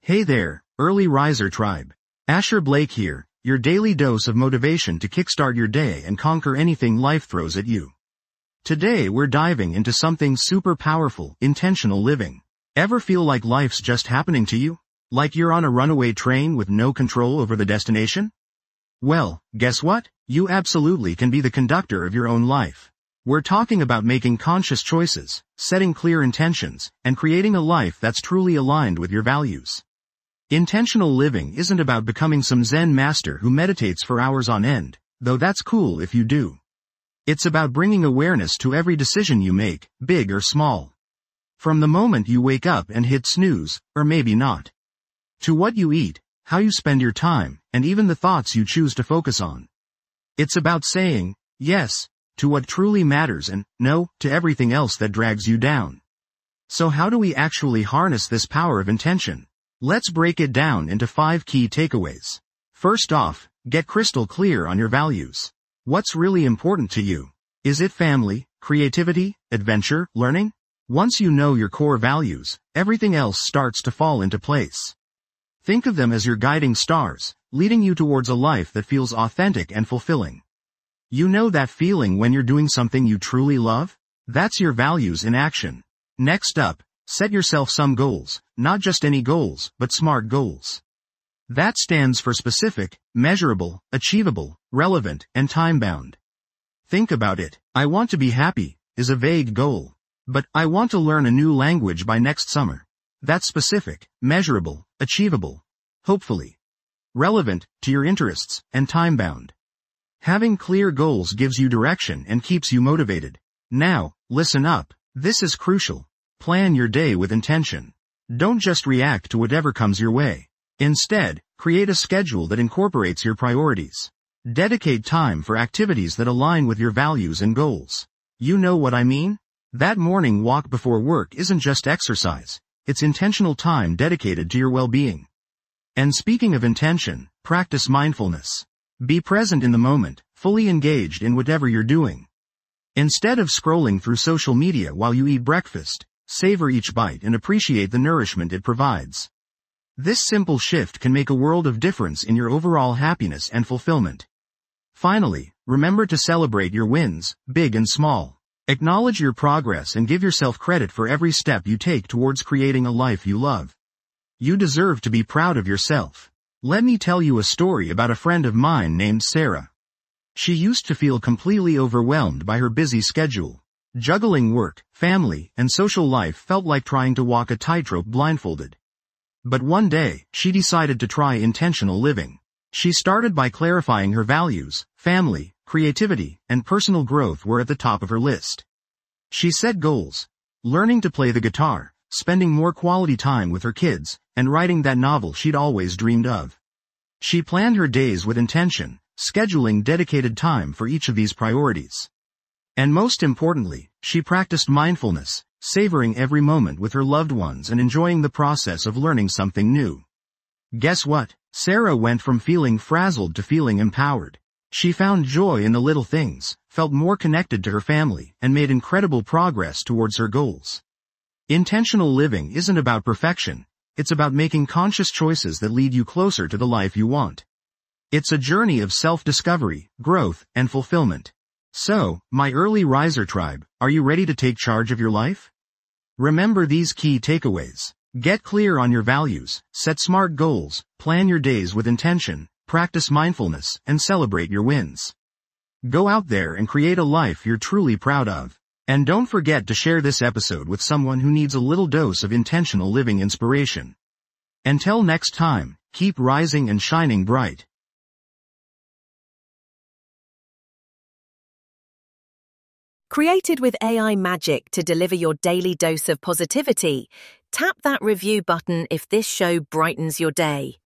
Hey there, early riser tribe. Asher Blake here, your daily dose of motivation to kickstart your day and conquer anything life throws at you. Today we're diving into something super powerful, intentional living. Ever feel like life's just happening to you? Like you're on a runaway train with no control over the destination? Well, guess what? You absolutely can be the conductor of your own life. We're talking about making conscious choices, setting clear intentions, and creating a life that's truly aligned with your values. Intentional living isn't about becoming some Zen master who meditates for hours on end, though that's cool if you do. It's about bringing awareness to every decision you make, big or small. From the moment you wake up and hit snooze, or maybe not. To what you eat, how you spend your time, and even the thoughts you choose to focus on. It's about saying, yes, to what truly matters and, no, to everything else that drags you down. So how do we actually harness this power of intention? Let's break it down into 5 key takeaways. First off, get crystal clear on your values. What's really important to you? Is it family, creativity, adventure, learning? Once you know your core values, everything else starts to fall into place. Think of them as your guiding stars, leading you towards a life that feels authentic and fulfilling. You know that feeling when you're doing something you truly love? That's your values in action. Next up, set yourself some goals, not just any goals, but SMART goals. That stands for specific, measurable, achievable, relevant, and time-bound. Think about it. I want to be happy is a vague goal. But I want to learn a new language by next summer. That's specific, measurable, achievable, hopefully relevant to your interests, and time-bound. Having clear goals gives you direction and keeps you motivated. Now, listen up. This is crucial. Plan your day with intention. Don't just react to whatever comes your way. Instead, create a schedule that incorporates your priorities. Dedicate time for activities that align with your values and goals. You know what I mean? That morning walk before work isn't just exercise. It's intentional time dedicated to your well-being. And speaking of intention, practice mindfulness. Be present in the moment, fully engaged in whatever you're doing. Instead of scrolling through social media while you eat breakfast, savor each bite and appreciate the nourishment it provides. This simple shift can make a world of difference in your overall happiness and fulfillment. Finally, remember to celebrate your wins, big and small. Acknowledge your progress and give yourself credit for every step you take towards creating a life you love. You deserve to be proud of yourself. Let me tell you a story about a friend of mine named Sarah. She used to feel completely overwhelmed by her busy schedule. Juggling work, family, and social life felt like trying to walk a tightrope blindfolded. But one day, she decided to try intentional living. She started by clarifying her values. Family, creativity, and personal growth were at the top of her list. She set goals: learning to play the guitar, spending more quality time with her kids, and writing that novel she'd always dreamed of. She planned her days with intention, scheduling dedicated time for each of these priorities. And most importantly, she practiced mindfulness, savoring every moment with her loved ones and enjoying the process of learning something new. Guess what? Sarah went from feeling frazzled to feeling empowered. She found joy in the little things, felt more connected to her family, and made incredible progress towards her goals. Intentional living isn't about perfection. It's about making conscious choices that lead you closer to the life you want. It's a journey of self-discovery, growth, and fulfillment. So, my early riser tribe, are you ready to take charge of your life? Remember these key takeaways. Get clear on your values, set SMART goals, plan your days with intention, practice mindfulness, and celebrate your wins. Go out there and create a life you're truly proud of. And don't forget to share this episode with someone who needs a little dose of intentional living inspiration. Until next time, keep rising and shining bright. Created with AI magic to deliver your daily dose of positivity, tap that review button if this show brightens your day.